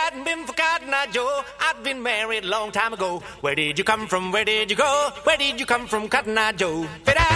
hadn't been for Cotton Eye Joe, I'd been married a long time ago. Where did you come from? Where did you go? Where did you come from, Cotton Eye Joe? If it